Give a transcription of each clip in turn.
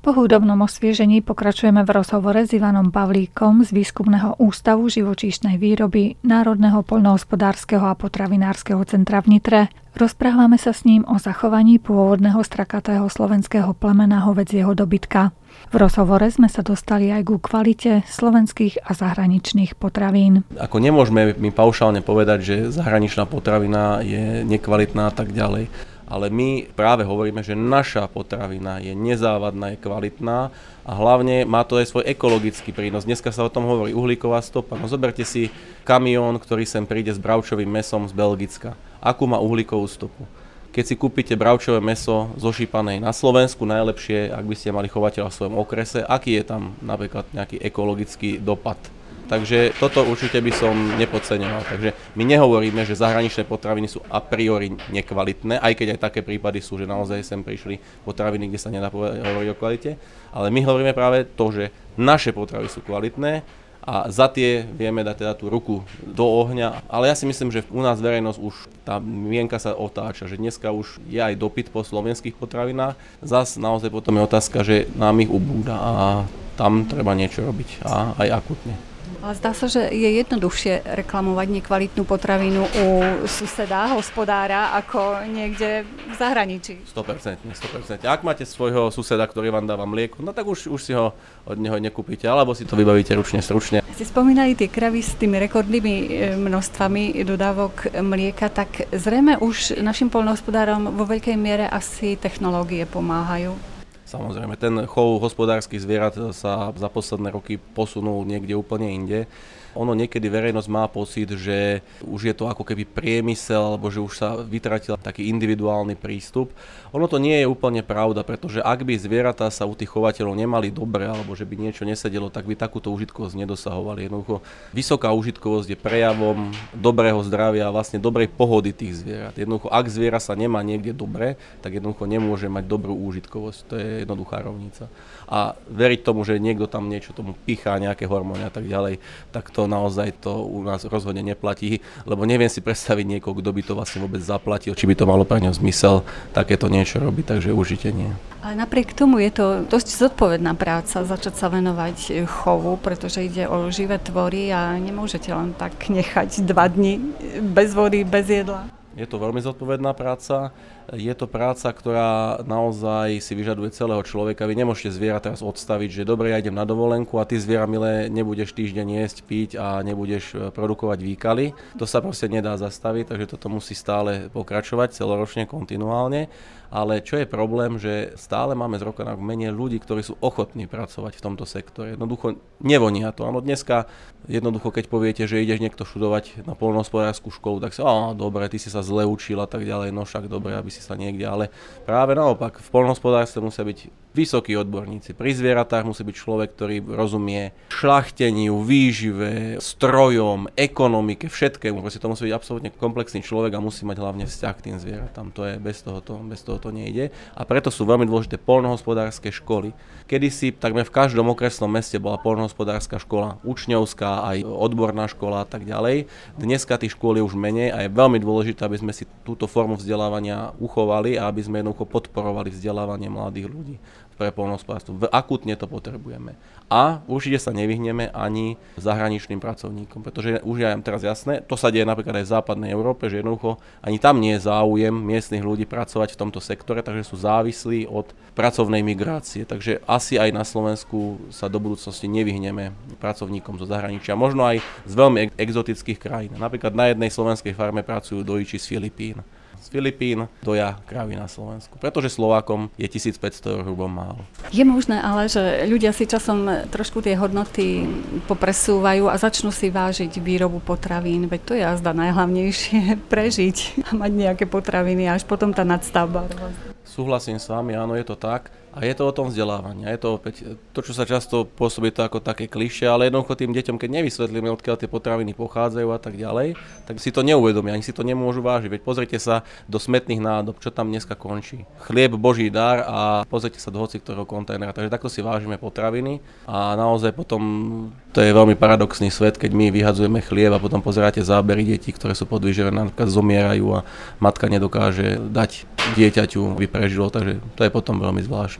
Po hudobnom osviežení pokračujeme v rozhovore s Ivanom Pavlíkom z Výskumného ústavu živočíšnej výroby Národného poľnohospodárskeho a potravinárskeho centra v Nitre. Rozprávame sa s ním o zachovaní pôvodného strakatého slovenského plemena hovädzieho dobytka. V rozhovore sme sa dostali aj ku kvalite slovenských a zahraničných potravín. Ako nemôžeme my paušálne povedať, že zahraničná potravina je nekvalitná a tak ďalej. Ale my práve hovoríme, že naša potravina je nezávadná, je kvalitná a hlavne má to aj svoj ekologický prínos. Dneska sa o tom hovorí uhlíková stopa. No zoberte si kamión, ktorý sem príde s bravčovým mäsom z Belgicka. Akú má uhlíkovú stopu? Keď si kúpite bravčové mäso zošípané na Slovensku, najlepšie, ak by ste mali chovateľa v svojom okrese, aký je tam napríklad nejaký ekologický dopad? Takže toto určite by som nepodceňoval. Takže my nehovoríme, že zahraničné potraviny sú a priori nekvalitné, aj keď aj také prípady sú, že naozaj sem prišli potraviny, kde sa nedá hovoriť o kvalite. Ale my hovoríme práve to, že naše potraviny sú kvalitné a za tie vieme dať teda tú ruku do ohňa. Ale ja si myslím, že u nás verejnosť už tá mienka sa otáča, že dneska už je aj dopyt po slovenských potravinách. Zas naozaj potom je otázka, že nám ich ubúda a tam treba niečo robiť a aj akutne. Ale zdá sa, že je jednoduchšie reklamovať nekvalitnú potravinu u suseda, hospodára, ako niekde v zahraničí. 100%. Ak máte svojho suseda, ktorý vám dáva mlieko, no tak už si ho od neho nekúpite, alebo si to vybavíte ručne, stručne. Ste spomínali tie kravy s tými rekordnými množstvami dodávok mlieka, tak zrejme už našim poľnohospodárom vo veľkej miere asi technológie pomáhajú. Samozrejme, ten chov hospodárskych zvierat sa za posledné roky posunul niekde úplne inde. Ono niekedy verejnosť má pocit, že už je to ako keby priemysel, alebo že už sa vytratil taký individuálny prístup. Ono to nie je úplne pravda, pretože ak by zvieratá sa u tých chovateľov nemali dobre, alebo že by niečo nesedelo, tak by takúto užitkovosť nedosahovali. Jednoducho, vysoká užitkovosť je prejavom dobrého zdravia a vlastne dobrej pohody tých zvierat. Jednoducho, ak zviera sa nemá niekde dobre, tak jednoducho nemôže mať dobrú užitkovosť. To je jednoduchá rovnica. A veriť tomu, že niekto tam niečo tomu pichá, nejaké hormóny a tak ďalej, tak to naozaj to u nás rozhodne neplatí, lebo neviem si predstaviť niekoho, kto by to vlastne vôbec zaplatil, či by to malo pre ňo zmysel takéto niečo robiť, takže určite nie. Ale napriek tomu je to dosť zodpovedná práca začať sa venovať chovu, pretože ide o živé tvory a nemôžete len tak nechať 2 dni bez vody, bez jedla. Je to veľmi zodpovedná práca. Je to práca, ktorá naozaj si vyžaduje celého človeka. Vy nemôžete zviera teraz odstaviť, že dobre, ja idem na dovolenku a ty zviera milé nebudeš týždeň jesť, piť a nebudeš produkovať výkaly. To sa proste nedá zastaviť, takže toto musí stále pokračovať celoročne, kontinuálne. Ale čo je problém, že stále máme z roka na rok menej ľudí, ktorí sú ochotní pracovať v tomto sektore. Jednoducho nevonia to. Áno, dneska jednoducho, keď poviete, že ideš niekto študovať na poľnohospodárskú školu, tak si, dobre, ty si sa zle učil a tak ďalej, no však dobre, aby si sa niekde, ale práve naopak, v poľnohospodárstve musia byť vysokí odborníci. Pri zvieratách musí byť človek, ktorý rozumie šľachteniu, výžive, strojom, ekonomike, všetkému. Proste to musí byť absolútne komplexný človek a musí mať hlavne vzťah k tým zvieratám. To je bez toho to nejde. A preto sú veľmi dôležité poľnohospodárske školy. Kedysi takmer v každom okresnom meste bola poľnohospodárska škola, učňovská, aj odborná škola a tak ďalej. Dneska tých škôl je už menej a je veľmi dôležité, aby sme si túto formu vzdelávania uchovali a aby sme jednoducho podporovali vzdelávanie mladých ľudí pre poľnohospodárstvo. Akútne to potrebujeme. A určite sa nevyhneme ani zahraničným pracovníkom, pretože už je aj teraz jasné, to sa deje napríklad aj v západnej Európe, že jednoducho ani tam nie je záujem miestnych ľudí pracovať v tomto sektore, takže sú závislí od pracovnej migrácie. Takže asi aj na Slovensku sa do budúcnosti nevyhneme pracovníkom zo zahraničia, možno aj z veľmi exotických krajín. Napríklad na jednej slovenskej farme pracujú dojiči z Filipín. Z Filipín doja kravy na Slovensku, pretože Slovákom je 1500 € hrubom málo. Je možné ale, že ľudia si časom trošku tie hodnoty popresúvajú a začnú si vážiť výrobu potravín, veď to je azda najhlavnejšie, prežiť a mať nejaké potraviny a až potom tá nadstavba. Súhlasím s vami, áno, je to tak. A je to o tom vzdelávaní. Je to opäť to, čo sa často pôsobí to ako také klišé, ale jednoducho tým deťom, keď nevysvetlíme, odkiaľ tie potraviny pochádzajú a tak ďalej, tak si to neuvedomia, ani si to nemôžu vážiť. Veď pozrite sa do smätných nádob, čo tam dneska končí. Chlieb, Boží dar a pozrite sa do hociktorého kontajnera. Takže takto si vážime potraviny a naozaj potom to je veľmi paradoxný svet, keď my vyhadzujeme chlieb a potom pozeráte zábery detí, ktoré sú podvyživené, napríklad zomierajú a matka nedokáže dať dieťaťu, aby prežilo, takže to je potom veľmi zvláštne.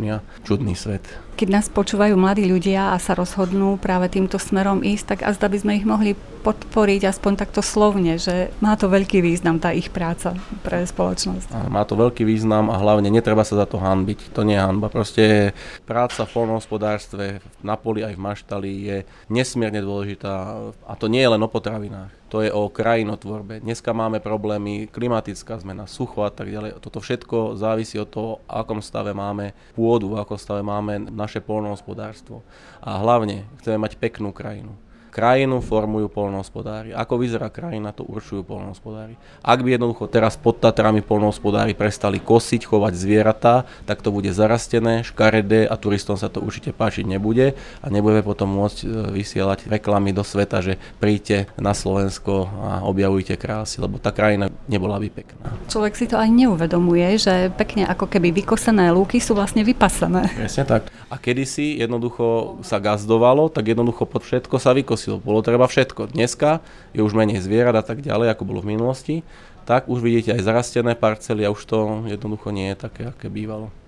zvláštny a čudný svet. Keď nás počúvajú mladí ľudia a sa rozhodnú práve týmto smerom ísť, tak azda by sme ich mohli podporiť aspoň takto slovne, že má to veľký význam tá ich práca pre spoločnosť. Má to veľký význam a hlavne netreba sa za to hanbiť. To nie je hanba. Proste práca v poľnohospodárstve na poli aj v maštali je nesmierne dôležitá a to nie je len o potravinách. To je o krajinotvorbe. Dneska máme problémy, klimatická zmena, sucho a tak ďalej. Toto všetko závisí od toho, v akom stave máme pôdu, v akom stave máme naše poľnohospodárstvo. A hlavne chceme mať peknú krajinu. Krajinu formujú poľnohospodári. Ako vyzerá krajina, to určujú poľnohospodári. Ak by jednoducho teraz pod Tatrami poľnohospodári prestali kosiť, chovať zvieratá, tak to bude zarastené, škaredé a turistom sa to určite páčiť nebude a nebudeme potom môcť vysielať reklamy do sveta, že príďte na Slovensko a objavujte krásy, lebo tá krajina nebola by pekná. Človek si to aj neuvedomuje, že pekne ako keby vykosené lúky sú vlastne vypasené. Presne tak. A kedysi jednoducho sa gazdovalo, tak jednoducho pod všetko sa vykosilo. Bolo treba všetko. Dneska je už menej zvierat a tak ďalej, ako bolo v minulosti. Tak už vidíte aj zarastené parcely a už to jednoducho nie je také, aké bývalo.